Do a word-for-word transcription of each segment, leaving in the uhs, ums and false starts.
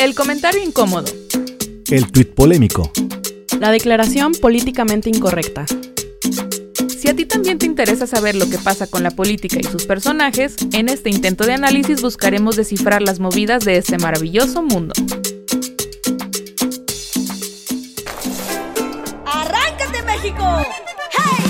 El comentario incómodo. El tuit polémico. La declaración políticamente incorrecta. Si a ti también te interesa saber lo que pasa con la política y sus personajes, en este intento de análisis buscaremos descifrar las movidas de este maravilloso mundo. ¡Arráncate, México! ¡Hey!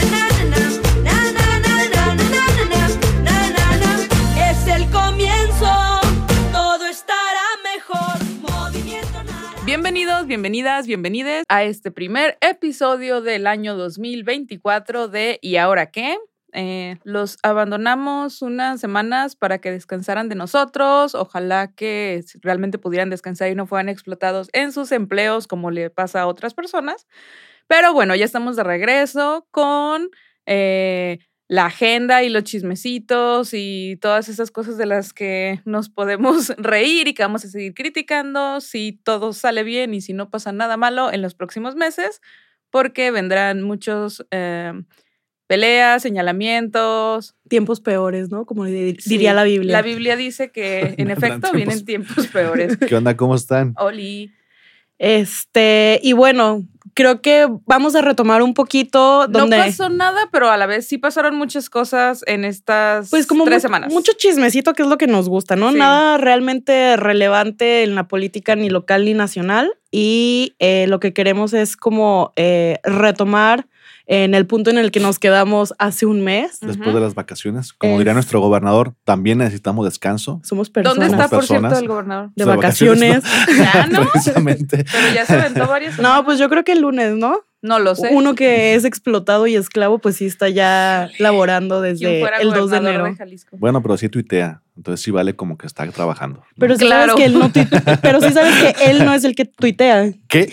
Es el comienzo, todo estará mejor. Movimiento naranja. Bienvenidos, bienvenidas, bienvenides a este primer episodio del año dos mil veinticuatro de ¿Y ahora qué? Eh, los abandonamos unas semanas para que descansaran de nosotros. Ojalá que realmente pudieran descansar y no fueran explotados en sus empleos como le pasa a otras personas. Pero bueno, ya estamos de regreso con eh, la agenda y los chismecitos y todas esas cosas de las que nos podemos reír y que vamos a seguir criticando si todo sale bien y si no pasa nada malo en los próximos meses, porque vendrán muchos eh, peleas, señalamientos. Tiempos peores, ¿no? Como diría Sí, la Biblia. La Biblia dice que en efecto vienen tiempos peores. ¿Qué onda? ¿Cómo están? Oli. Este, y bueno, creo que vamos a retomar un poquito donde... No pasó nada, pero a la vez sí pasaron muchas cosas en estas pues como tres mu- semanas. mucho chismecito, que es lo que nos gusta, ¿no? Sí. Nada realmente relevante en la política ni local ni nacional. Y eh, lo que queremos es como eh, retomar en el punto en el que nos quedamos hace un mes. Después Ujú. de las vacaciones, como Es- diría nuestro gobernador, también necesitamos descanso. Somos personas ¿Dónde está, por personas. cierto, el gobernador? de O sea, vacaciones. Ya, ¿no? Precisamente. Pero ya se aventó varias. No, pues yo creo que el lunes, ¿no? No lo sé. Uno que es explotado y esclavo, pues sí está ya laborando ¿Quién desde fuera el dos de gobernador enero. Jalisco? Bueno, pero sí tuitea. Entonces sí vale como que está trabajando, ¿no? Pero sí Claro. sabes que él no tuitea, pero sí sabes que él no es el que tuitea. ¿Qué?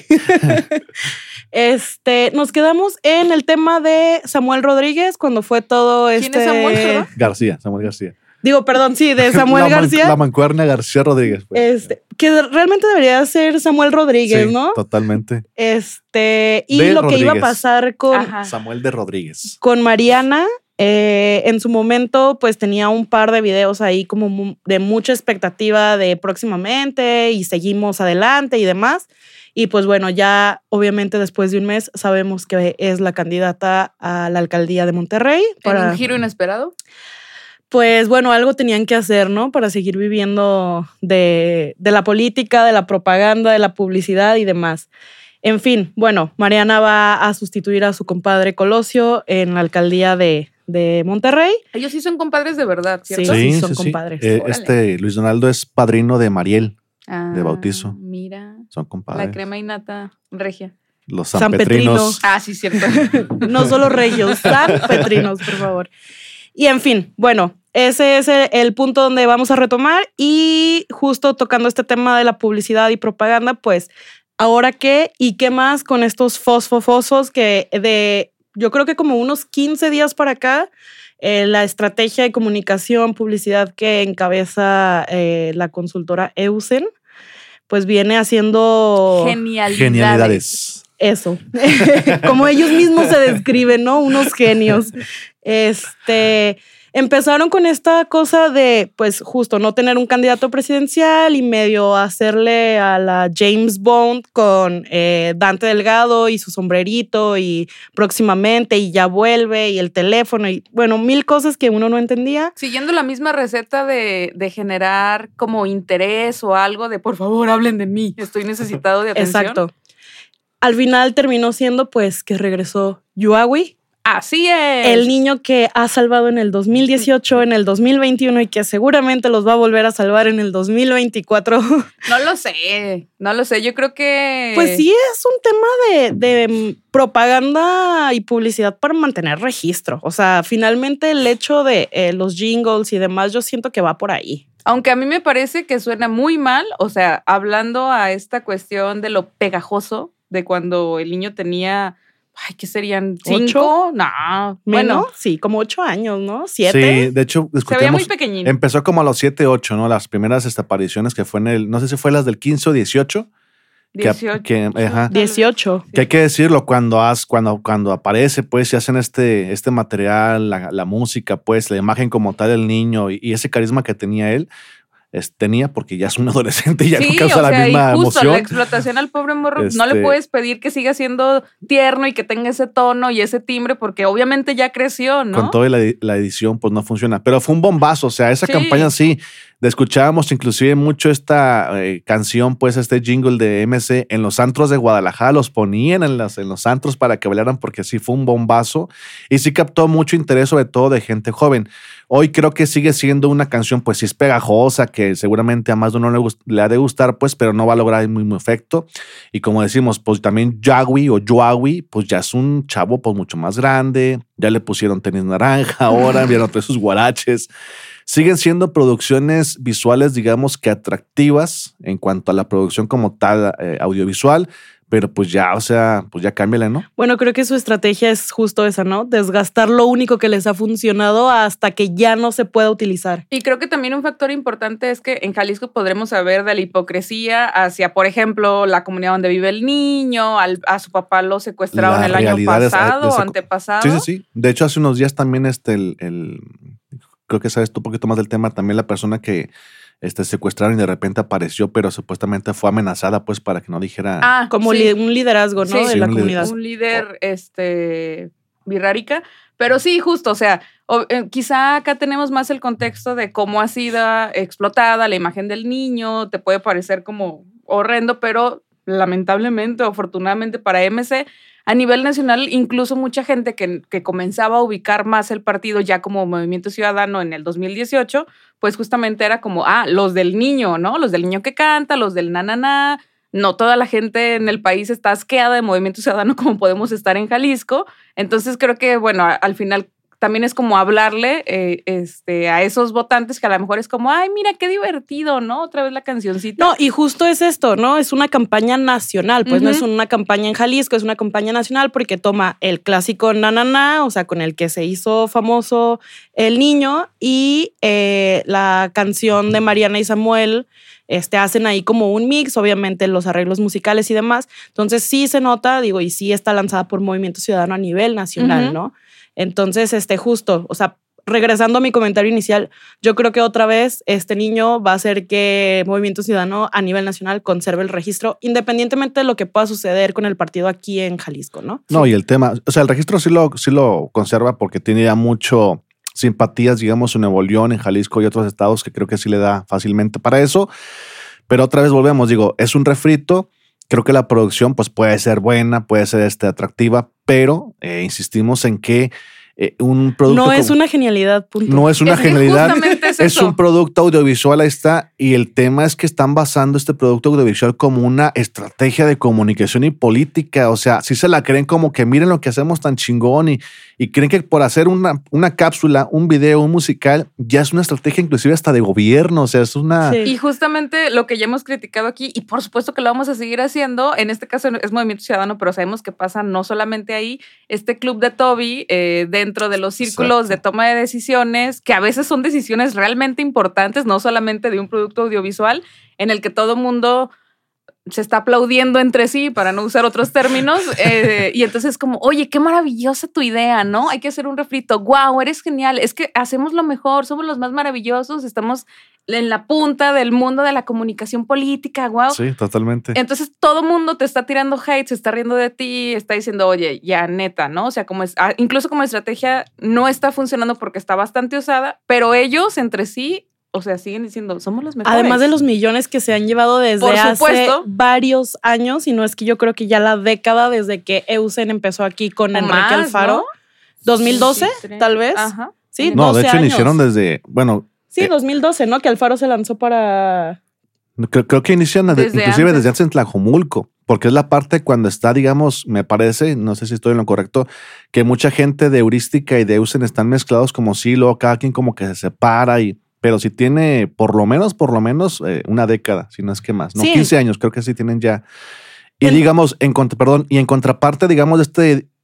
Este, nos quedamos en el tema de Samuel Rodríguez cuando fue todo ¿Quién este. es Samuel, perdón? García, Samuel García. Digo, perdón, sí, de Samuel la man- García. La mancuerna García Rodríguez. Pues. Este, que realmente debería ser Samuel Rodríguez, Sí, ¿no? totalmente. Este, y De lo que iba a Rodríguez. pasar con, Ajá. Samuel de Rodríguez. con Mariana, eh, en su momento, pues tenía un par de videos ahí como mu- de mucha expectativa de próximamente y seguimos adelante y demás. Y pues bueno, ya obviamente después de un mes sabemos que es la candidata a la alcaldía de Monterrey. ¿En Para, un giro inesperado? pues bueno, algo tenían que hacer, ¿no? Para seguir viviendo de, de la política, de la propaganda, de la publicidad y demás. En fin, bueno, Mariana va a sustituir a su compadre Colosio en la alcaldía de, de Monterrey. Ellos sí son compadres de verdad, ¿cierto? Sí. son compadres. Eh, Órale. este Luis Donaldo es padrino de Mariel. Ah, De bautizo. Mira, Son compadres. la crema innata regia. Los San sanpetrinos. Ah, sí, cierto. No solo regios, San Petrinos, por favor. Y en fin, bueno, ese es el, el punto donde vamos a retomar. Y justo tocando este tema de la publicidad y propaganda, pues, ¿ahora qué? ¿Y qué más con estos fosfofosos que de, yo creo que como unos quince días para acá, eh, la estrategia de comunicación, publicidad que encabeza eh, la consultora Eusen, pues viene haciendo Genialidades. Genialidades. eso, como ellos mismos se describen, ¿no? Unos genios. Este, empezaron con esta cosa de, pues justo, no tener un candidato presidencial y medio hacerle a la James Bond con eh, Dante Delgado y su sombrerito y próximamente y ya vuelve y el teléfono y bueno, mil cosas que uno no entendía. Siguiendo la misma receta de, de generar como interés o algo de por favor hablen de mí, estoy necesitado de atención. Exacto. Al final terminó siendo pues que regresó Yuawi, Así es. el niño que ha salvado en el dos mil dieciocho, en el dos mil veintiuno y que seguramente los va a volver a salvar en el dos mil veinticuatro. No lo sé, no lo sé. Yo creo que... Pues sí es un tema de, de propaganda y publicidad para mantener registro. O sea, finalmente el hecho de eh, los jingles y demás, yo siento que va por ahí. Aunque a mí me parece que suena muy mal, o sea, hablando a esta cuestión de lo pegajoso, de cuando el niño tenía... Ay, ¿qué serían? ¿Cinco? No. Menos, Bueno, sí, como ocho años, ¿no? ¿Siete? Sí, de hecho, se veía discutíamos. muy pequeñito. Empezó como a los siete, ocho, ¿no? Las primeras este, apariciones que fue en el, no sé si fue las del quince o dieciocho. Que, dieciocho. que, ajá, dieciocho. que hay que decirlo, cuando, has, cuando, cuando aparece, pues, y hacen este, este material, la, la música, pues, la imagen como tal del niño y, y ese carisma que tenía él, es, tenía, porque ya es un adolescente y ya sí, no causa o la sea, misma y justo emoción. La explotación al pobre morro, Este... no le puedes pedir que siga siendo tierno y que tenga ese tono y ese timbre, porque obviamente ya creció, ¿no? Con toda la, la edición, pues no funciona. Pero fue un bombazo, o sea, esa sí. campaña sí. Escuchábamos inclusive mucho esta eh, canción, pues este jingle de M C en los antros de Guadalajara, los ponían en, las, en los antros para que bailaran porque sí fue un bombazo y sí captó mucho interés, sobre todo de gente joven. Hoy creo que sigue siendo una canción, pues sí es pegajosa, que seguramente a más de uno le, le ha de gustar, pues, pero no va a lograr el mismo efecto. Y como decimos, pues también Yagüi o Yoagüi, pues ya es un chavo pues mucho más grande, ya le pusieron tenis naranja ahora, vieron todos sus guaraches. Siguen siendo producciones visuales, digamos que atractivas en cuanto a la producción como tal eh, audiovisual, pero pues ya, o sea, pues ya cámbiala, ¿no? Bueno, creo que su estrategia es justo esa, ¿no? Desgastar lo único que les ha funcionado hasta que ya no se pueda utilizar. Y creo que también un factor importante es que en Jalisco podremos saber de la hipocresía hacia, por ejemplo, la comunidad donde vive el niño, al, a su papá lo secuestraron La el año pasado o antepasado. Sí, sí, sí. De hecho, hace unos días también este, el, el creo que sabes tú un poquito más del tema, también la persona que este, secuestraron y de repente apareció, pero supuestamente fue amenazada pues para que no dijera. Ah, como sí. li- un liderazgo, ¿no? Sí, de sí, la un comunidad. Un líder este, birrárica. Pero sí, justo, o sea, o, eh, quizá acá tenemos más el contexto de cómo ha sido explotada la imagen del niño, te puede parecer como horrendo, pero lamentablemente o afortunadamente para M C, a nivel nacional, incluso mucha gente que, que comenzaba a ubicar más el partido ya como Movimiento Ciudadano en el dos mil dieciocho, pues justamente era como, ah, los del niño, ¿no? Los del niño que canta, los del na-na-na. No toda la gente en el país está asqueada de Movimiento Ciudadano como podemos estar en Jalisco. Entonces creo que, bueno, a, al final también es como hablarle eh, este, a esos votantes que a lo mejor es como, ay, mira, qué divertido, ¿no? Otra vez la cancioncita. No, y justo es esto, ¿no? Es una campaña nacional, pues uh-huh. no es una campaña en Jalisco, es una campaña nacional porque toma el clásico na, na, na, o sea, con el que se hizo famoso el niño, y eh, la canción de Mariana y Samuel. Este, hacen ahí como un mix, obviamente los arreglos musicales y demás. Entonces sí se nota, digo, y sí está lanzada por Movimiento Ciudadano a nivel nacional, uh-huh. ¿no? Entonces, este, justo, o sea, regresando a mi comentario inicial, yo creo que otra vez este niño va a hacer que Movimiento Ciudadano a nivel nacional conserve el registro, independientemente de lo que pueda suceder con el partido aquí en Jalisco, ¿no? No, sí. Y el tema, o sea, el registro sí lo, sí lo conserva porque tiene ya mucho simpatías, digamos, en Nuevo León, en Jalisco y otros estados que creo que sí le da fácilmente para eso. Pero otra vez volvemos, digo, es un refrito. Creo que la producción pues puede ser buena, puede ser este, atractiva, pero eh, insistimos en que eh, un producto... No como, es una genialidad, punto. No es una es genialidad, es, es un producto audiovisual, ahí está, y el tema es que están basando este producto audiovisual como una estrategia de comunicación y política, o sea, si se la creen como que miren lo que hacemos tan chingón y, y creen que por hacer una, una cápsula, un video, un musical, ya es una estrategia inclusive hasta de gobierno, o sea, es una... Sí. Y justamente lo que ya hemos criticado aquí, y por supuesto que lo vamos a seguir haciendo, en este caso es Movimiento Ciudadano, pero sabemos que pasa no solamente ahí, este club de Toby, eh, dentro de los círculos Exacto. de toma de decisiones, que a veces son decisiones realmente importantes, no solamente de un producto audiovisual, en el que todo mundo se está aplaudiendo entre sí, para no usar otros términos, eh, y entonces como, oye, qué maravillosa tu idea, ¿no? Hay que hacer un refrito, wow, eres genial, es que hacemos lo mejor, somos los más maravillosos, estamos en la punta del mundo de la comunicación política, wow. Sí, totalmente. Entonces todo mundo te está tirando hate, se está riendo de ti, está diciendo, oye, ya neta, ¿no? O sea, como es, incluso como estrategia no está funcionando porque está bastante usada, pero ellos entre sí, o sea, siguen diciendo, somos los mejores. Además de los millones que se han llevado desde hace varios años, y no es que yo creo que ya la década desde que Eusen empezó aquí con o Enrique más, Alfaro. ¿No? ¿dos mil doce, sí, tal vez? Ajá. Sí, no, de hecho años. iniciaron desde, bueno... Sí, eh, dos mil doce, ¿no? Que Alfaro se lanzó para... Creo, creo que inician desde inclusive antes. desde antes en Tlajomulco, porque es la parte cuando está, digamos, me parece, no sé si estoy en lo correcto, que mucha gente de Heurística y de Eusen están mezclados como si, luego cada quien como que se separa y... Pero si tiene por lo menos, por lo menos eh, una década, si no es que más. No, sí. quince años, creo que sí tienen ya. Y en, digamos, en contra, perdón, y en contraparte, digamos, de este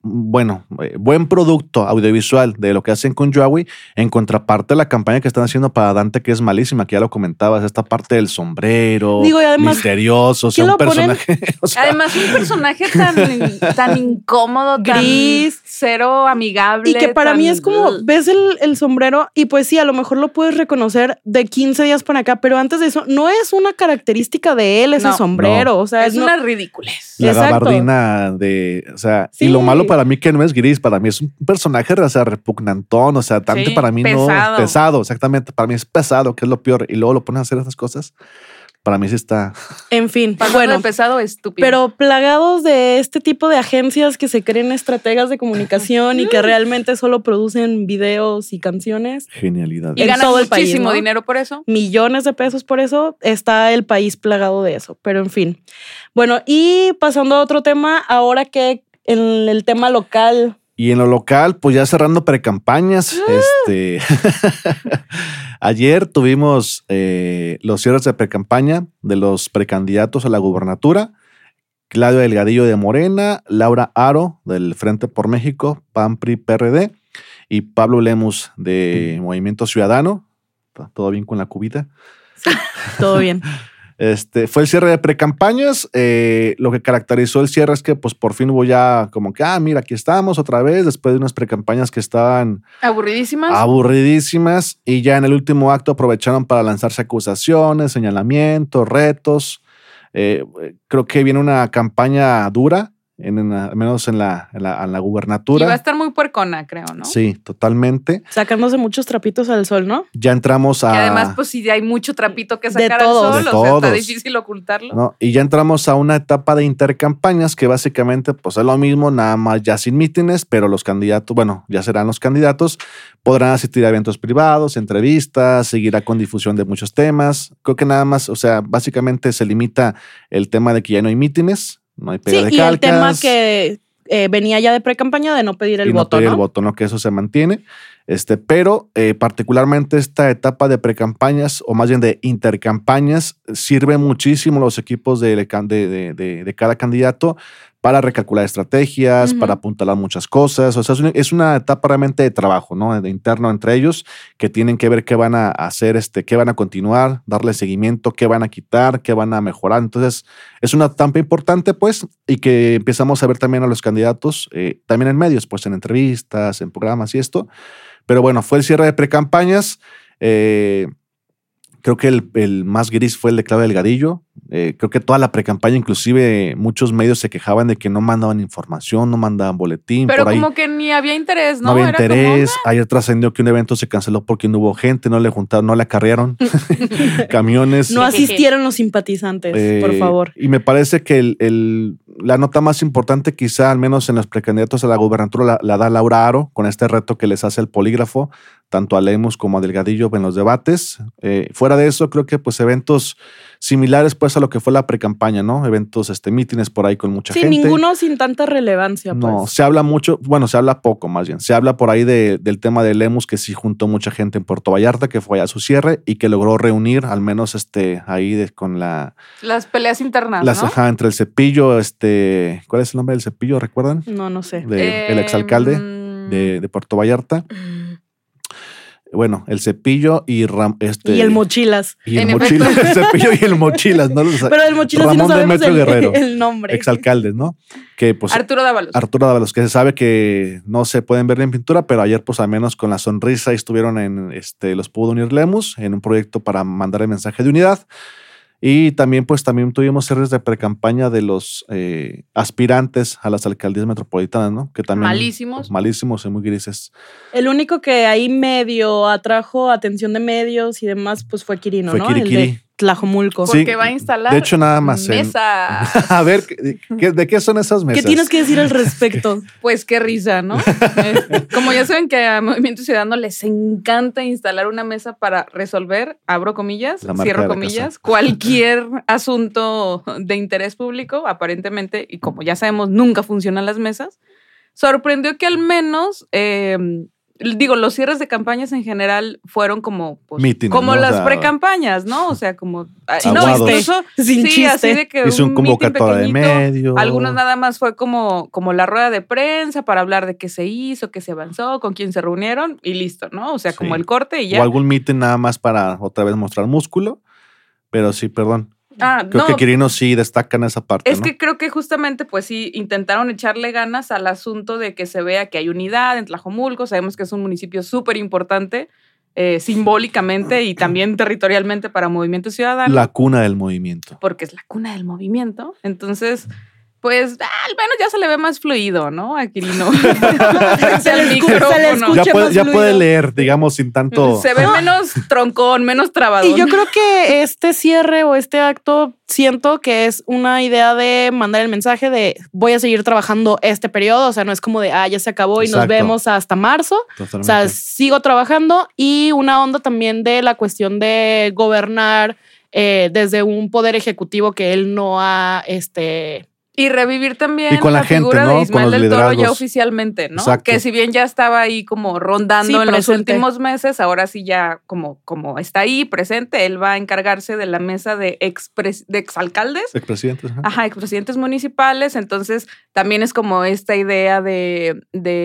bueno, eh, buen producto audiovisual de lo que hacen con Yowie, en contraparte a la campaña que están haciendo para Dante, que es malísima, que ya lo comentabas, esta parte del sombrero, Digo, y además, misterioso, o sea, ¿quién un lo ponen? personaje. O sea, Además, un personaje tan, tan incómodo, Gris. tan cero amigable. Y que para tan- mí es como, ves el, el sombrero y pues sí, a lo mejor lo puedes reconocer de quince días para acá, pero antes de eso, no es una característica de él ese No, sombrero. O sea, Es no- una ridiculez. la Exacto. gabardina de, o sea, Sí. y lo malo para mí que no es gris, para mí es un personaje, o sea, repugnantón, o sea, Dante Sí, para mí pesado. no, pesado, exactamente, para mí es pesado, que es lo peor, y luego lo ponen a hacer esas cosas, para mí sí está, En fin, Pasando bueno. de pesado, estúpido. Pero plagados de este tipo de agencias que se creen estrategas de comunicación y que realmente solo producen videos y canciones, genialidad. y en ganan todo el país, muchísimo ¿no? dinero por eso. millones de pesos por eso, está el país plagado de eso. Pero en fin. Bueno, y pasando a otro tema, ahora que en el tema local, Y en lo local, pues ya cerrando precampañas, este, ayer tuvimos eh, los cierres de precampaña de los precandidatos a la gubernatura. Claudio Delgadillo de Morena, Laura Aro del Frente por México, P A N, P R I, P R D, y Pablo Lemus de Movimiento Ciudadano. ¿Todo bien con la cubita? todo bien. Este, fue el cierre de precampañas. Eh, lo que caracterizó el cierre es que pues por fin hubo ya como que, ah, mira, aquí estamos otra vez, después de unas precampañas que estaban Aburridísimas. aburridísimas, y ya en el último acto aprovecharon para lanzarse acusaciones, señalamientos, retos. Eh, creo que viene una campaña dura, en, en- al menos en la, en la, en la y gubernatura. va a estar muy puercona, creo, ¿no? Sí, totalmente. Sacándose muchos trapitos al sol, ¿no? Ya entramos a... Que además, pues sí, hay mucho trapito que De sacar todos. al sol, De o sea, está todos. difícil ocultarlo. ¿no? Y ya entramos a una etapa de intercampañas que básicamente pues es lo mismo, nada más ya sin mítines, pero los candidatos, bueno, ya serán los candidatos, podrán asistir a eventos privados, entrevistas, seguirá con difusión de muchos temas. Creo que nada más, o sea, básicamente se limita el tema de que ya no hay mítines, no hay pega Sí, de y el tema calcas. que eh, venía ya de precampaña de no pedir el y no voto, pedir ¿no? el voto, ¿no? Que eso se mantiene. Este, pero eh, particularmente esta etapa de precampañas, o más bien de intercampañas, sirve muchísimo a los equipos de, de, de, de, de cada candidato para recalcular estrategias, Ujú. para apuntalar muchas cosas. O sea, es una, es una etapa realmente de trabajo, ¿no? De interno entre ellos, que tienen que ver qué van a hacer, este, qué van a continuar, darle seguimiento, qué van a quitar, qué van a mejorar. Entonces, es una etapa importante, pues, y que empezamos a ver también a los candidatos, eh, también en medios, pues, en entrevistas, en programas y esto. Pero bueno, fue el cierre de precampañas. Eh, creo que el, el más gris fue el de Claudio Delgadillo. Eh, creo que toda la precampaña, inclusive muchos medios se quejaban de que no mandaban información, no mandaban boletín. Pero por ahí como que ni había interés, ¿no? no había Era como, interés. Ayer trascendió que un evento se canceló porque no hubo gente, no le juntaron, no le acarrearon camiones. No asistieron los simpatizantes, Eh, por favor. Y me parece que el, el- la nota más importante, quizá al menos en los precandidatos a la gubernatura, la, la da Laura Aro con este reto que les hace el polígrafo, tanto a Lemus como a Delgadillo en los debates. Eh, fuera de eso, creo que pues eventos similares pues a lo que fue la precampaña, ¿no? Eventos, este, mítines por ahí con mucha Sí, gente. ninguno sin tanta relevancia, pues. No, se habla mucho, bueno, se habla poco más bien. Se habla por ahí de- del tema de Lemus, que sí juntó mucha gente en Puerto Vallarta, que fue a su cierre y que logró reunir, al menos este, ahí de- con la, las peleas internas, las, ¿no? ajá, entre el Cepillo, este, ¿cuál es el nombre del Cepillo? ¿Recuerdan? No, no sé. De, el Eh, exalcalde mm, de, de Puerto Vallarta. Bueno, el Cepillo y Ram- este, Y el mochilas. y el En Mochilas, el Cepillo y el Mochilas, ¿no? Los- Pero el mochilas sí no Ramón sabemos Demetrio el, Guerrero, el nombre. exalcaldes, ¿no? Que pues Arturo Dávalos. Arturo Dávalos, que se sabe que no se pueden ver en pintura, pero ayer pues al menos con la sonrisa estuvieron en, este, los pudo unir Lemus en un proyecto para mandar el mensaje de unidad. Y también pues también tuvimos cierres de precampaña de los eh, aspirantes a las alcaldías metropolitanas, ¿no? Que también Malísimos. pues, malísimos y muy grises. El único que ahí medio atrajo atención de medios y demás, pues fue Quirino, Fue ¿no? Quiri El de Quiri. Tlajomulco. Sí. Porque va a instalar De hecho, nada más en- mesa. A ver, ¿qué- qué- ¿de qué son esas mesas? ¿Qué tienes que decir al respecto? Pues qué risa, ¿no? Eh, Como ya saben que a Movimiento Ciudadano les encanta instalar una mesa para resolver, abro comillas, La marca cierro de la comillas, casa. cualquier asunto de interés público, aparentemente, y como ya sabemos, nunca funcionan las mesas, sorprendió que al menos eh, digo, los cierres de campañas en general fueron como, pues, Mítines, como ¿no? las O sea, precampañas, ¿no? O sea, como, Sin no, aguados. incluso, Sin sí, chiste. así de que Hizo un meeting convocatoria de pequeñito. medio. Algunos nada más fue como, como la rueda de prensa para hablar de qué se hizo, qué se avanzó, con quién se reunieron y listo, ¿no? O sea, Sí. como el corte y O ya. algún meeting nada más para otra vez mostrar músculo. Pero sí, perdón. Ah, Creo no, que Quirino sí destaca en esa parte, es ¿no? que creo que justamente, pues sí, intentaron echarle ganas al asunto de que se vea que hay unidad en Tlajomulco. Sabemos que es un municipio súper importante, eh, simbólicamente y también territorialmente para Movimiento Ciudadano. La cuna del movimiento. Porque es la cuna del movimiento. Entonces, pues ah, al menos ya se le ve más fluido, ¿no? A Quirino. Se le escu- se le escucha Ya, puede, más ya fluido. puede leer, digamos, sin tanto... Se ve menos troncón, menos trabado. Y yo creo que este cierre o este acto siento que es una idea de mandar el mensaje de voy a seguir trabajando este periodo. O sea, no es como de, ah, ya se acabó y nos Exacto. vemos hasta marzo. Totalmente. O sea, sigo trabajando y una onda también de la cuestión de gobernar eh, desde un poder ejecutivo que él no ha, este... Y revivir también Y con la la gente, figura ¿no? de Ismael Con los del Toro ya liderazgos. oficialmente, ¿no? Exacto. Que si bien ya estaba ahí como rondando Sí, en los presente. últimos meses, ahora sí ya como, como está ahí presente, él va a encargarse de la mesa de, expres, de exalcaldes. Expresidente. ajá. Ajá, expresidentes municipales, entonces también es como esta idea de,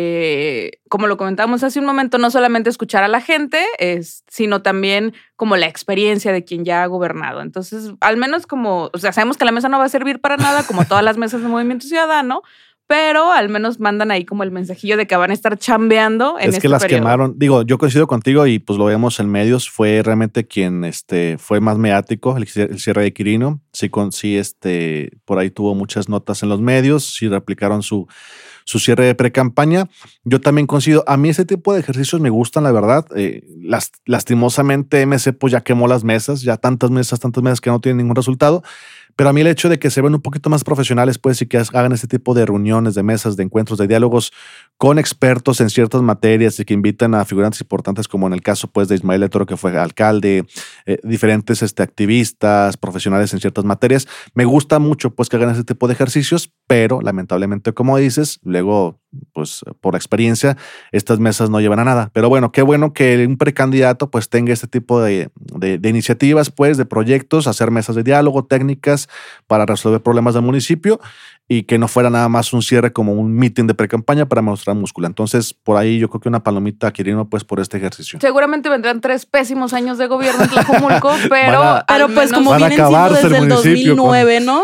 de, como lo comentamos hace un momento, no solamente escuchar a la gente, es, sino también como la experiencia de quien ya ha gobernado. Entonces, al menos como, o sea, sabemos que la mesa no va a servir para nada, como todas las mesas de Movimiento Ciudadano, pero al menos mandan ahí como el mensajillo de que van a estar chambeando en Es este que las periodo. quemaron. Digo, yo coincido contigo y pues lo vemos en medios. Fue realmente quien este, fue más mediático, el, el cierre de Quirino. Sí, con, sí este, por ahí tuvo muchas notas en los medios. Sí replicaron su, su cierre de pre-campaña. Yo también coincido. A mí ese tipo de ejercicios me gustan, la verdad. Eh, las, lastimosamente M C pues ya quemó las mesas. Ya tantas mesas, tantas mesas que no tienen ningún resultado. Pero a mí el hecho de que se ven un poquito más profesionales, pues, y que hagan este tipo de reuniones, de mesas, de encuentros, de diálogos con expertos en ciertas materias y que invitan a figurantes importantes, como en el caso, pues, de Ismael del Toro, que fue alcalde, eh, diferentes este, activistas, profesionales en ciertas materias. Me gusta mucho, pues, que hagan ese tipo de ejercicios, pero lamentablemente, como dices, luego, pues, por experiencia, estas mesas no llevan a nada. Pero bueno, qué bueno que un precandidato, pues, tenga este tipo de, de, de iniciativas, pues, de proyectos, hacer mesas de diálogo, técnicas, para resolver problemas del municipio y que no fuera nada más un cierre como un meeting de pre-campaña para mostrar músculo. Entonces, por ahí yo creo que una palomita a Quirino pues por este ejercicio. Seguramente vendrán tres pésimos años de gobierno en Tlajomulco, pero, Van a- Pero al pues menos- como van a vienen siendo acabarse el desde el dos municipio mil nueve, ¿no?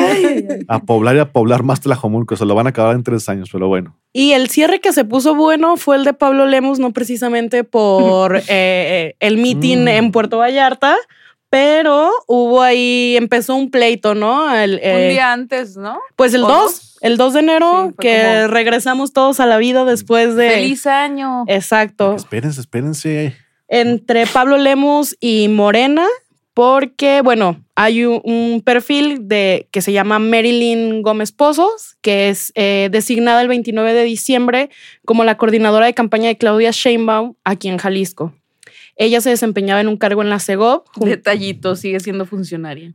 A poblar y a poblar más Tlajomulco. Se lo van a acabar en tres años, pero bueno. Y el cierre que se puso bueno fue el de Pablo Lemus, no precisamente por eh, eh, el meeting Mm. en Puerto Vallarta, pero hubo ahí, empezó un pleito, ¿no? El, un eh, día antes, ¿no? Pues el ¿O dos, el dos de enero, Sí, fue que como- regresamos todos a la vida después de... Feliz año. Exacto. Espérense, espérense. Entre Pablo Lemus y Morena, porque, bueno, hay un, un perfil de, que se llama Marilyn Gómez Pozos, que es eh, designada el veintinueve de diciembre como la coordinadora de campaña de Claudia Sheinbaum aquí en Jalisco. Ella se desempeñaba en un cargo en la Segov jun- Detallito, sigue siendo funcionaria.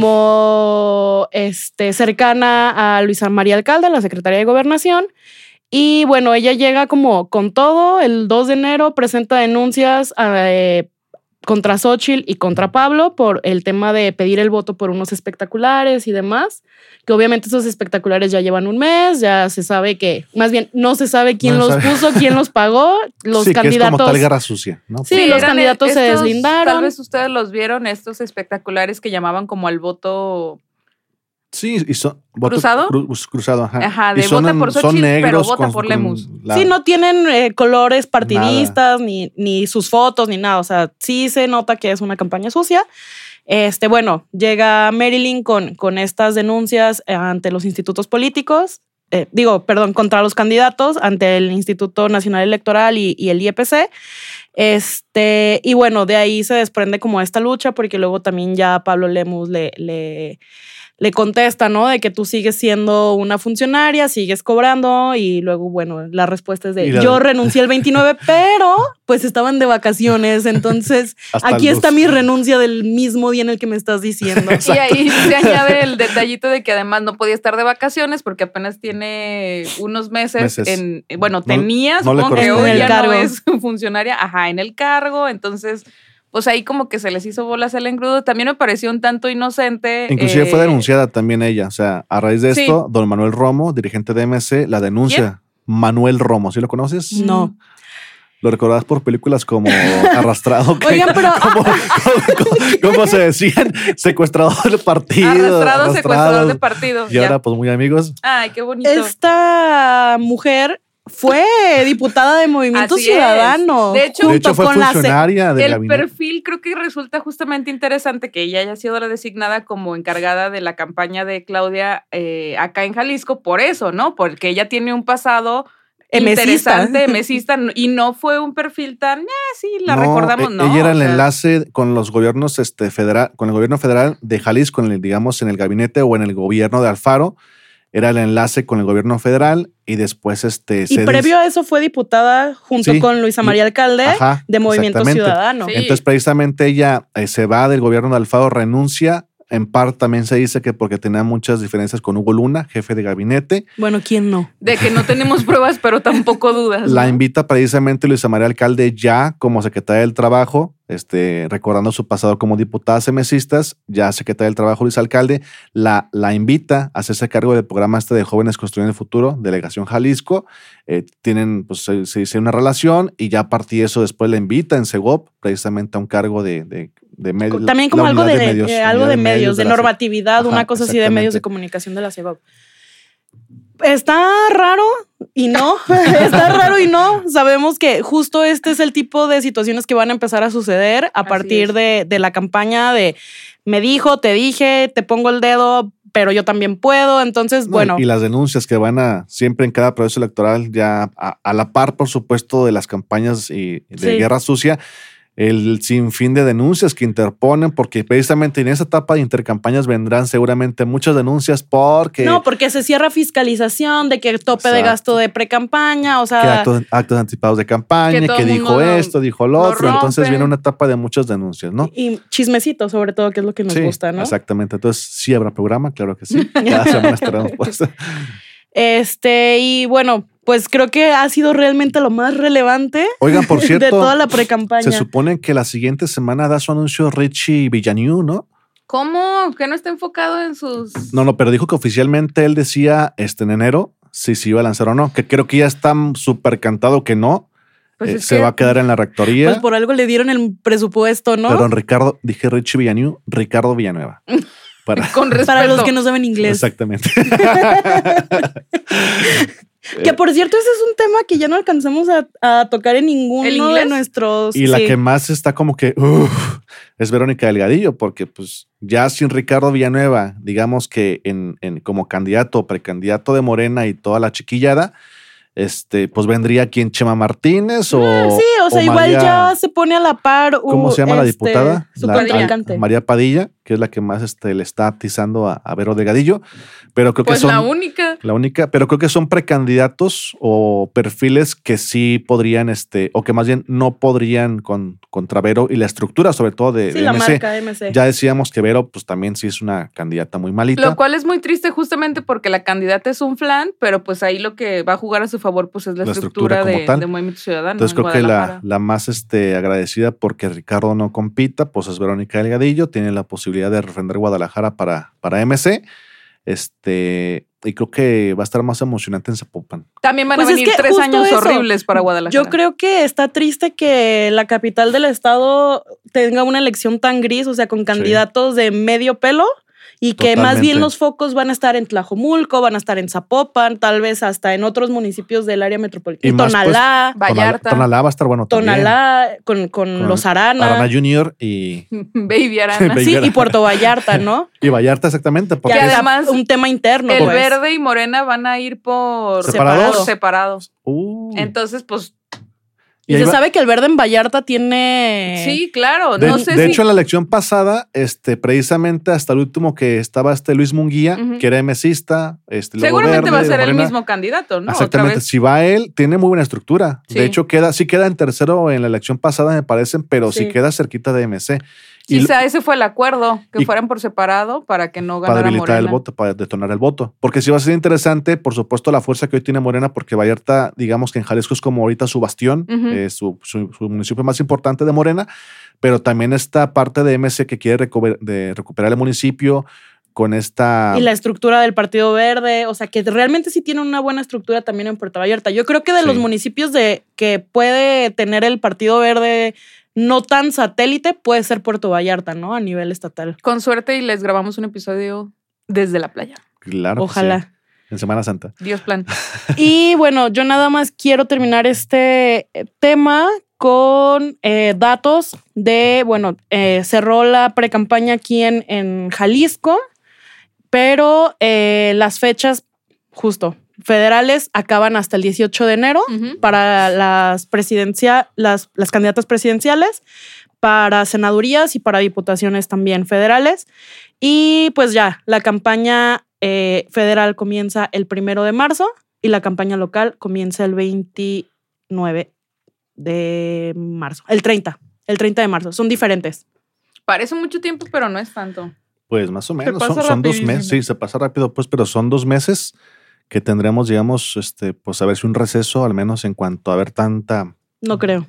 como este, cercana a Luisa María Alcalde, la secretaria de Gobernación. Y bueno, ella llega como con todo. El dos de enero presenta denuncias eh, contra Xóchitl y contra Pablo por el tema de pedir el voto por unos espectaculares y demás. Que obviamente esos espectaculares ya llevan un mes, ya se sabe que, más bien, no se sabe quién No se los sabe. puso, quién los pagó. Los sí, candidatos. que es como tal guerra sucia, ¿no? Sí, los eran candidatos se estos, deslindaron. Tal vez ustedes los vieron, estos espectaculares que llamaban como al voto. Sí, y son voto ¿Cruzado? cru- cruzado, ajá. Ajá, Y de son vota en- por son Xóchitl, pero negros vota con- por con Lemus. la- Sí, no tienen eh, colores partidistas ni, ni sus fotos ni nada. O sea, sí se nota que es una campaña sucia. Este, bueno, llega Marilyn con, con estas denuncias eh, ante los institutos políticos. Eh, digo, perdón, contra los candidatos ante el Instituto Nacional Electoral y, y el I E P C. Este, y bueno, de ahí se desprende como esta lucha, porque luego también ya Pablo Lemus le, le, le contesta, ¿no? De que tú sigues siendo una funcionaria, sigues cobrando y luego, bueno, la respuesta es de la... yo renuncié el veintinueve, pero pues estaban de vacaciones, entonces Hasta aquí los... está mi renuncia del mismo día en el que me estás diciendo. Y ahí se añade el detallito de que además no podía estar de vacaciones porque apenas tiene unos meses, meses. en, bueno, no, tenía, no supongo que hoy en el ya cargo. no es funcionaria, ajá, en el cargo, entonces... Pues ahí como que se les hizo bolas el engrudo. También me pareció un tanto inocente. Inclusive eh, fue denunciada también ella. O sea, a raíz de Sí. esto, don Manuel Romo, dirigente de M C, la denuncia. Manuel Romo, ¿sí lo conoces? No. Lo recordarás por películas como Arrastrado. que- Oigan, pero- como, como- como se decían, secuestrador del partido. Arrastrado, secuestrador de partido. Y ya. ahora, pues muy amigos. Ay, qué bonito. Esta mujer fue diputada de Movimiento Así es. Ciudadano. De hecho- De junto hecho, fue con la se- funcionaria del El gabinete. perfil creo que resulta justamente interesante que ella haya sido la designada como encargada de la campaña de Claudia eh, acá en Jalisco, por eso, ¿no? Porque ella tiene un pasado Emesista. interesante, mesista, y no fue un perfil tan, eh, sí, la No, recordamos, e- ¿no? Ella era O el sea, enlace con los gobiernos este, federal, con el gobierno federal de Jalisco, en el, digamos, en el gabinete o en el gobierno de Alfaro. Era el enlace con el gobierno federal y después este. Y se previo a eso fue diputada junto Sí. con Luisa María Alcalde Ajá, de Movimiento exactamente. Ciudadano. Sí. Entonces, precisamente ella eh, se va del gobierno de Alfaro, renuncia. En parte también se dice que porque tenía muchas diferencias con Hugo Luna, jefe de gabinete. Bueno, ¿quién no? de que no tenemos pruebas, pero tampoco dudas. La ¿no? invita precisamente Luisa María Alcalde ya como secretaria del Trabajo, este, recordando su pasado como diputada semesistas, ya secretaria del Trabajo Luisa Alcalde, la, la invita a hacerse cargo del programa este de Jóvenes Construyendo el Futuro, Delegación Jalisco. Eh, tienen, pues se, se dice una relación y ya a partir de eso después la invita en Segop precisamente a un cargo de, de, de medio. También como la algo de, unidad medios, eh, algo unidad de medios, de la- normatividad, Ajá, una cosa así de medios de exactamente. comunicación de la CEGOP. Está raro y no, está raro y no. Sabemos que justo este es el tipo de situaciones que van a empezar a suceder a Así partir es. de, de la campaña de me dijo, te dije, te pongo el dedo, pero yo también puedo. Entonces, No, bueno. Y las denuncias que van a siempre en cada proceso electoral, ya a, a la par, por supuesto, de las campañas y de Sí. guerra sucia, el sinfín de denuncias que interponen, porque precisamente en esa etapa de intercampañas vendrán seguramente muchas denuncias porque No, porque se cierra fiscalización de que tope de Exacto. gasto de pre-campaña, o que sea, actos, actos anticipados de campaña, Que que, todo el dijo mundo esto, dijo lo lo otro. Entonces rompe. viene una etapa de muchas denuncias, ¿no? y chismecito sobre todo, que es lo que nos Sí, gusta, ¿no? exactamente. Entonces sí habrá programa, claro que sí. Cada semana estaremos puestos. Este, y bueno, pues creo que ha sido realmente lo más relevante Oigan, por cierto, de toda la pre-campaña. se supone que la siguiente semana da su anuncio Richie Villeneuve, ¿no? ¿Cómo? ¿Que no está enfocado en sus...? No, no, pero dijo que oficialmente él decía este, en enero si se iba a lanzar o no, que creo que ya está súper cantado que no. Pues eh, es se que- va a quedar en la rectoría. Pues por algo le dieron el presupuesto, ¿no? Perdón, Ricardo, dije Richie Villeneuve, Ricardo Villanueva. Para, Con respeto. Para los que no saben inglés. exactamente. Que por cierto, ese es un tema que ya no alcanzamos a, a tocar en ¿El ninguno de inglés? nuestros. Y la sí. que más está como que uf, es Verónica Delgadillo, porque pues ya sin Ricardo Villanueva, digamos que en, en como candidato o precandidato de Morena y toda la chiquillada, este, pues vendría quien Chema Martínez o. Sí, o sea, igual María- ya se pone a la par. ¿Cómo uh, se llama la este, diputada? Su La- contrincante. María Padilla, que es la que más este, le está atizando a, a Vero Delgadillo. Pero creo Pues que son. la única. La única, pero creo que son precandidatos o perfiles que sí podrían, este, o que más bien no podrían con, contra Vero y la estructura, sobre todo de, Sí, de la M C. marca M C. Ya decíamos que Vero, pues también sí es una candidata muy malita. Lo cual es muy triste justamente porque la candidata es un flan, pero pues ahí lo que va a jugar a su favor pues es la, La estructura, estructura como de, tal. de Movimiento Ciudadano. Entonces en creo que la, Guadalajara. la más este, agradecida porque Ricardo no compita, pues es Verónica Delgadillo, tiene la posibilidad de refrendar Guadalajara para, para M C. Este, y creo que va a estar más emocionante en Zapopan. También van Pues a es venir que tres justo años eso. horribles para Guadalajara. Yo creo que está triste que la capital del estado tenga una elección tan gris, o sea, con candidatos de medio pelo. Y que más bien Totalmente. los focos van a estar en Tlajomulco, van a estar en Zapopan, tal vez hasta en otros municipios del área metropolitana. Y más, pues, Tonalá, Vallarta. Tonalá, Tonalá va a estar bueno también. Tonalá, con, con Con los Arana. Arana Junior y, Baby Arana. Baby Sí, Arana. y Puerto Vallarta, ¿no? y Vallarta exactamente. Que Porque Ya es- además además, un tema interno. El pues. verde y Morena van a ir por ¿Separados? por separados. Uh, Entonces, pues, Y, y se va... sabe que el verde en Vallarta tiene... Sí, claro. De, no sé de si... hecho, en la elección pasada, este, precisamente hasta el último que estaba este Luis Munguía, uh-huh. que era emesista. Este, seguramente verde, va a ser Morena. El mismo candidato, ¿no? Exactamente. Si va él, tiene muy buena estructura. Sí. De hecho, queda, sí queda en tercero en la elección pasada, me parecen, pero sí, sí queda cerquita de M C. Y Quizá ese fue el acuerdo, que fueran por separado para que no ganara Para habilitar Morena. el voto, para detonar el voto. Porque sí va a ser interesante, por supuesto, la fuerza que hoy tiene Morena, porque Vallarta, digamos que en Jalisco es como ahorita su bastión, uh-huh. eh, su, su, su municipio más importante de Morena, pero también esta parte de M C que quiere recuper, de recuperar el municipio con esta... Y la estructura del Partido Verde, o sea, que realmente sí tiene una buena estructura también en Puerto Vallarta. Yo creo que de sí. los municipios de que puede tener el Partido Verde... no tan satélite, puede ser Puerto Vallarta, ¿no? A nivel estatal. Con suerte y les grabamos un episodio desde la playa. Claro. Ojalá. Sí. En Semana Santa. Dios plan. Y bueno, yo nada más quiero terminar este tema con eh, datos de, bueno, eh, cerró la precampaña aquí en, en Jalisco, pero eh, las fechas, justo, federales acaban hasta el dieciocho de enero uh-huh. para las presidencia, las, las candidatas presidenciales, para senadurías y para diputaciones también federales. Y pues ya, la campaña eh, federal comienza el primero de marzo y la campaña local comienza el veintinueve de marzo. El treinta, el treinta de marzo. Son diferentes. Parece mucho tiempo, pero no es tanto. Pues más o menos, son, son dos meses. Sí, se pasa rápido, pues, pero son dos meses que tendremos, digamos, este, pues a ver si un receso, al menos en cuanto a ver tanta... No creo.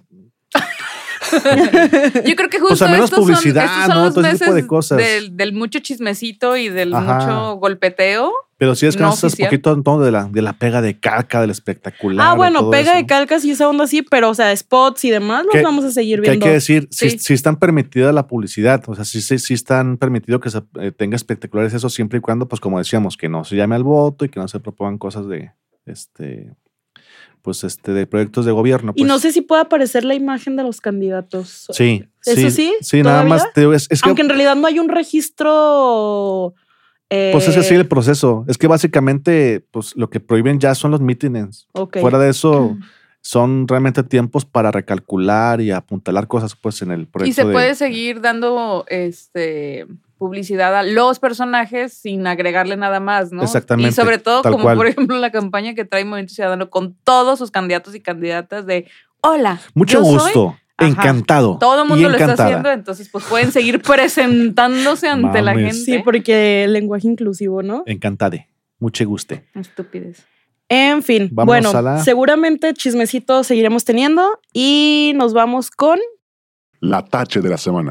Yo creo que justo pues al menos estos publicidad, son, estos son ¿no? los Todo ese tipo de meses cosas. Del, del mucho chismecito y del Ajá. mucho golpeteo. Pero sí es que no no estás poquito todo de la, de la pega de calca, del espectacular. Ah, bueno, pega eso. de calcas y esa onda sí, pero o sea, spots y demás los vamos a seguir viendo. Que hay que decir, sí, sí. sí están permitidas la publicidad, o sea, sí, sí, sí están permitido que se eh, tenga espectaculares eso siempre y cuando, pues como decíamos, que no se llame al voto y que no se propongan cosas de, este, pues este, de proyectos de gobierno. Pues. Y no sé si puede aparecer la imagen de los candidatos. Sí. ¿Eso sí? Sí, sí nada más. Te, es, es que, aunque en realidad no hay un registro... Eh, pues ese sí el proceso. Es que básicamente pues lo que prohíben ya son los mítines. Okay. Fuera de eso son realmente tiempos para recalcular y apuntalar cosas pues en el proyecto. Y se de, puede seguir dando este publicidad a los personajes sin agregarle nada más, ¿no? Exactamente. Y sobre todo como cual. por ejemplo la campaña que trae Movimiento Ciudadano con todos sus candidatos y candidatas de hola. Mucho yo gusto. Soy... Ajá. Encantado. Todo el mundo lo encantada. está haciendo, entonces pues pueden seguir presentándose ante Mames. la gente. Sí, porque el lenguaje inclusivo, ¿no? Encantade. Mucho guste. Estúpides. En fin, vamos bueno, a la... seguramente chismecito seguiremos teniendo y nos vamos con... La tache de la semana.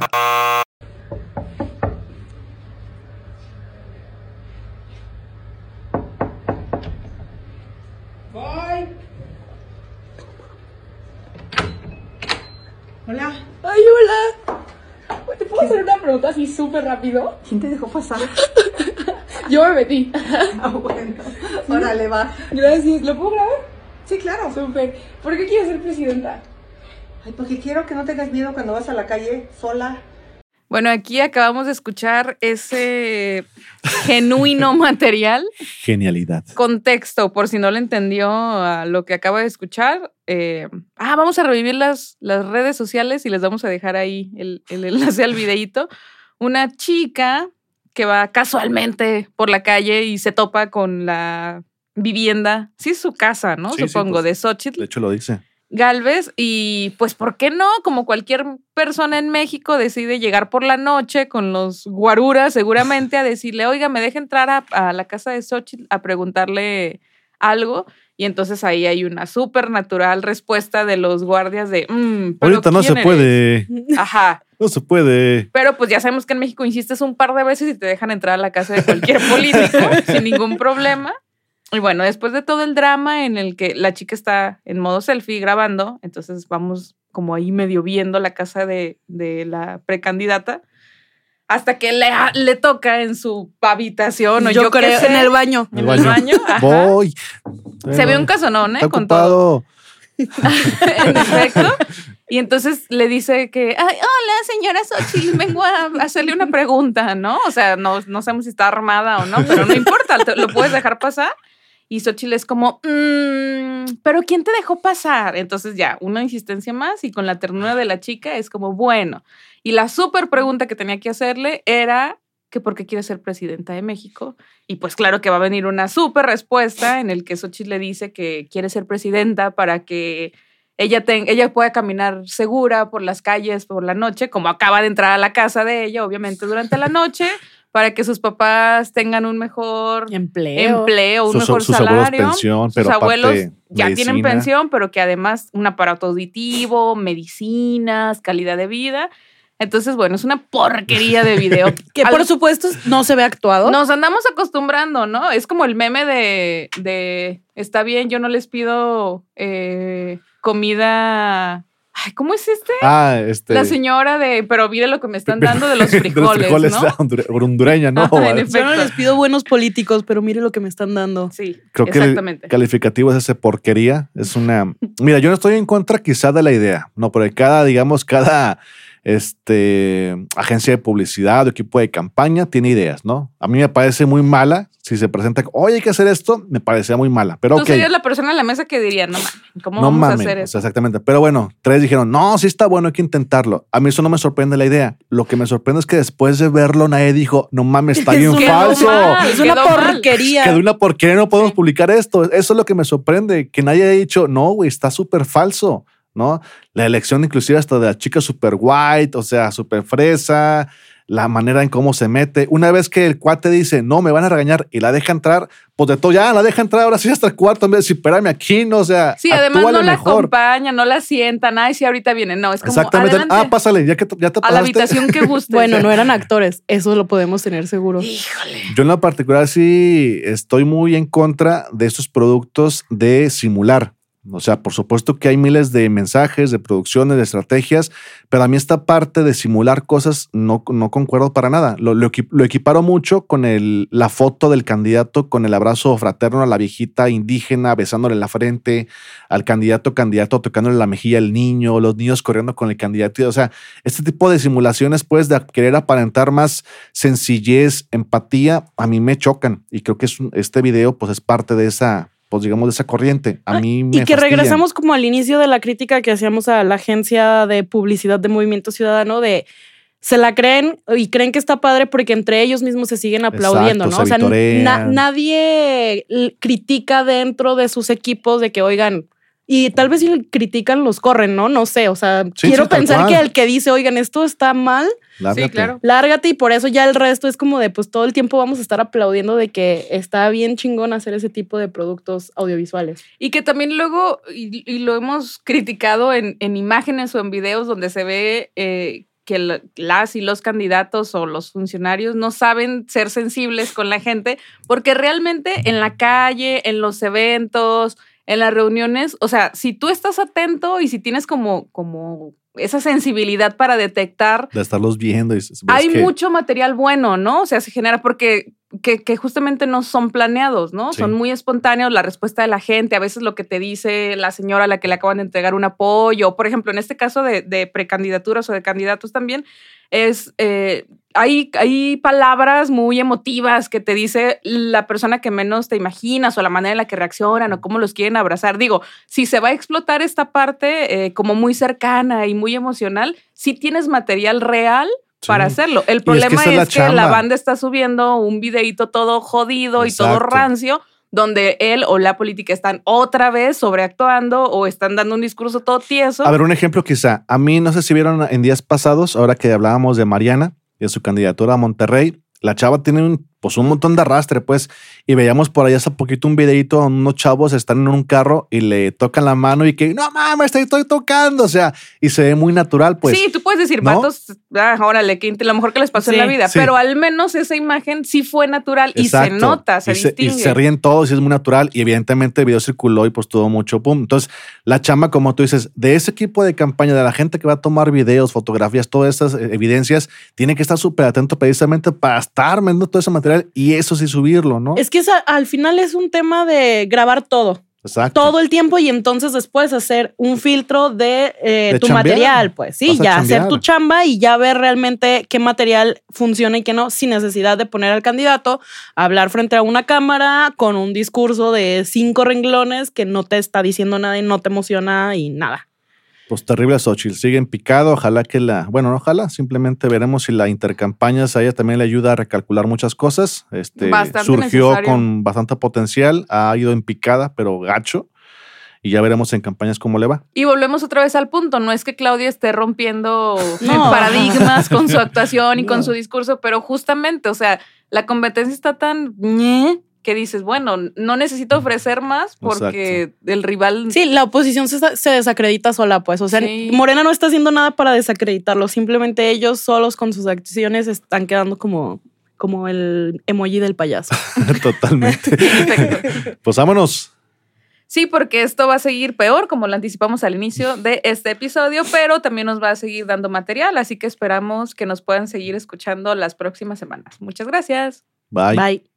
Hola. Ay, hola. ¿Te puedo hacer una pregunta así súper rápido? ¿Quién te dejó pasar? Yo me metí. Ah, bueno. Órale, va. Gracias. ¿Lo puedo grabar? Sí, claro. Súper. ¿Por qué quieres ser presidenta? Ay, porque quiero que no tengas miedo cuando vas a la calle sola. Bueno, aquí acabamos de escuchar ese genuino material. Genialidad. Contexto, por si no le entendió a lo que acaba de escuchar. Eh, ah, vamos a revivir las, las redes sociales y les vamos a dejar ahí el, el enlace al videíto. Una chica que va casualmente por la calle y se topa con la vivienda, sí es su casa, ¿no? Sí, Supongo, sí, pues, de Xóchitl de hecho lo dice. Gálvez, y pues, ¿por qué no? Como cualquier persona en México decide llegar por la noche con los guaruras seguramente a decirle, oiga, me deja entrar a, a la casa de Xóchitl a preguntarle algo, y entonces ahí hay una súper natural respuesta de los guardias de, mmm, pero ahorita no se eres? puede. Ajá. No se puede. Pero pues ya sabemos que en México insistes un par de veces y te dejan entrar a la casa de cualquier político sin ningún problema. Y bueno, después de todo el drama en el que la chica está en modo selfie grabando, entonces vamos como ahí medio viendo la casa de, de la precandidata, hasta que le, le toca en su habitación o yo, yo creo sé, en el baño. En el baño. baño Voy. Se ve un casonón, ¿eh? Está con ocupado. todo. En efecto. Y entonces le dice que, ay, hola, señora Xóchitl, vengo a hacerle una pregunta, ¿no? O sea, no, no sabemos si está armada o no, pero no importa, lo puedes dejar pasar. Y Xochitl es como, mmm, ¿pero quién te dejó pasar? Entonces ya, una insistencia más y con la ternura de la chica es como, bueno. Y la súper pregunta que tenía que hacerle era que por qué quiere ser presidenta de México. Y pues claro que va a venir una súper respuesta en el que Xochitl le dice que quiere ser presidenta para que ella, ten, ella pueda caminar segura por las calles por la noche, como acaba de entrar a la casa de ella, obviamente durante la noche, para que sus papás tengan un mejor empleo, empleo un sus, mejor sus salario. Abuelos pensión, sus pero abuelos ya medicina. tienen pensión, pero que además un aparato auditivo, medicinas, calidad de vida. Entonces, bueno, es una porquería de video. Que por supuesto no se ve actuado. Nos andamos acostumbrando, ¿no? Es como el meme de, de está bien, yo no les pido eh, comida... Ay, ¿cómo es este? Ah, este. La señora de, pero mire lo que me están dando de los frijoles, de los frijoles, ¿no? la hondur- hondureña, ¿no? Ajá, en Yo no les pido buenos políticos, pero mire lo que me están dando. Sí, Creo que exactamente. el calificativo es ese porquería. Es una... Mira, yo no estoy en contra quizá de la idea, no, pero cada, digamos, cada este, agencia de publicidad o equipo de campaña tiene ideas, ¿no? A mí me parece muy mala. Si se presenta, oye, hay que hacer esto, me parecía muy mala. Pero Tú ok. serías la persona en la mesa que diría, no mames, ¿cómo No vamos mames, a hacer o eso? sea, exactamente. Pero bueno, tres dijeron, no, sí está bueno, hay que intentarlo. A mí eso no me sorprende la idea. Lo que me sorprende es que después de verlo, nadie dijo, no mames, está bien Quedó falso. mal. Es una Quedó mal. porquería. Que de una porquería no podemos Sí. publicar esto. Eso es lo que me sorprende, que nadie haya dicho, no, güey, está súper falso, ¿no? La elección inclusive hasta de la chica súper white, o sea, súper fresa, la manera en cómo se mete. Una vez que el cuate dice, no, me van a regañar y la deja entrar, pues de todo, ya la deja entrar, ahora sí hasta el cuarto, en vez de decir, espérame aquí, no, o sea, Sí, además actúale no la mejor. acompañan, no la sientan. Ay, sí, ahorita viene. No, es como, Exactamente. adelante, Ah, pásale, ya que t- ya te a pasaste. la habitación que guste. Bueno, no eran actores, eso lo podemos tener seguro. Híjole. Yo en lo particular sí estoy muy en contra de estos productos de simular. O sea, por supuesto que hay miles de mensajes, de producciones, de estrategias, pero a mí esta parte de simular cosas no, no concuerdo para nada. Lo, lo, equi- lo equiparo mucho con el, la foto del candidato con el abrazo fraterno a la viejita indígena, besándole la frente, al candidato, candidato tocándole la mejilla al niño, los niños corriendo con el candidato. O sea, este tipo de simulaciones, pues, de querer aparentar más sencillez, empatía, a mí me chocan. Y creo que es un- este video, pues, es parte de esa... pues digamos de esa corriente. A mí me Y que fastidian. regresamos como al inicio de la crítica que hacíamos a la agencia de publicidad de Movimiento Ciudadano de se la creen y creen que está padre porque entre ellos mismos se siguen aplaudiendo, Exacto, ¿no? O se sea, vitorean. na- nadie l- critica dentro de sus equipos de que, oigan, y tal vez si critican los corren, ¿no? No sé, o sea, Sí, quiero sí, tal pensar cual. que el que dice, oigan, esto está mal, Lárgate. Sí, claro. lárgate, y por eso ya el resto es como de, pues todo el tiempo vamos a estar aplaudiendo de que está bien chingón hacer ese tipo de productos audiovisuales. Y que también luego, y, y lo hemos criticado en, en imágenes o en videos donde se ve eh, que la- las y los candidatos o los funcionarios no saben ser sensibles con la gente, porque realmente en la calle, en los eventos, en las reuniones, o sea, si tú estás atento y si tienes como, como esa sensibilidad para detectar, De estarlos viendo. Y ves hay que- mucho material bueno, ¿no? O sea, se genera porque que, que justamente no son planeados, ¿no? Sí. Son muy espontáneos, la respuesta de la gente, a veces lo que te dice la señora a la que le acaban de entregar un apoyo, o por ejemplo, en este caso de, de precandidaturas o de candidatos también, es, eh, hay, hay palabras muy emotivas que te dice la persona que menos te imaginas o la manera en la que reaccionan o cómo los quieren abrazar. Digo, si se va a explotar esta parte eh, como muy cercana y muy emocional, si tienes material real para Sí. hacerlo. El Y es que problema esa es es la que, la chamba. banda está subiendo un videíto todo jodido y todo Exacto. rancio, donde él o la política están otra vez sobreactuando o están dando un discurso todo tieso. A ver, un ejemplo quizá. A mí, no sé si vieron en días pasados, ahora que hablábamos de Mariana y de su candidatura a Monterrey, la chava tiene un, pues un montón de arrastre, pues, y veíamos por ahí hace poquito un videito donde unos chavos están en un carro y le tocan la mano y que, no mames, te estoy tocando, o sea, y se ve muy natural, pues. sí, tú puedes decir, ¿no? vatos, ah, órale, que lo mejor que les pasó Sí, en la vida, sí. pero al menos esa imagen sí fue natural y se Exacto. nota, se y se, distingue. y se ríen todos y es muy natural y evidentemente el video circuló y pues tuvo mucho pum. Entonces, la chamba, como tú dices, de ese equipo de campaña, de la gente que va a tomar videos, fotografías, todas estas eh, evidencias, tiene que estar súper atento precisamente para estar viendo todo ese material y eso sí subirlo, ¿no? Es que esa- al final es un tema de grabar todo. Exacto. todo el tiempo y entonces después hacer un filtro de, eh, De tu chambear. material, pues sí, Vas a ya chambear. hacer tu chamba y ya ver realmente qué material funciona y qué no, sin necesidad de poner al candidato a hablar frente a una cámara con un discurso de cinco renglones que no te está diciendo nada y no te emociona y nada. Pues terrible Xochitl, sigue en picado, ojalá que la, bueno, no ojalá, simplemente veremos si la intercampañas a ella también le ayuda a recalcular muchas cosas. Este, Bastante surgió necesario. con bastante potencial, ha ido en picada, pero gacho, y ya veremos en campañas cómo le va. Y volvemos otra vez al punto. No es que Claudia esté rompiendo No. paradigmas con su actuación y con No. su discurso, pero justamente, o sea, la competencia está tan ñe que dices, bueno, no necesito ofrecer más porque el rival... Sí, la oposición se, se desacredita sola, pues. O sea, Sí. Morena no está haciendo nada para desacreditarlo. Simplemente ellos solos con sus acciones están quedando como, como el emoji del payaso. Totalmente. Perfecto. Pues vámonos. Sí, porque esto va a seguir peor, como lo anticipamos al inicio de este episodio, pero también nos va a seguir dando material, así que esperamos que nos puedan seguir escuchando las próximas semanas. Muchas gracias. Bye. Bye.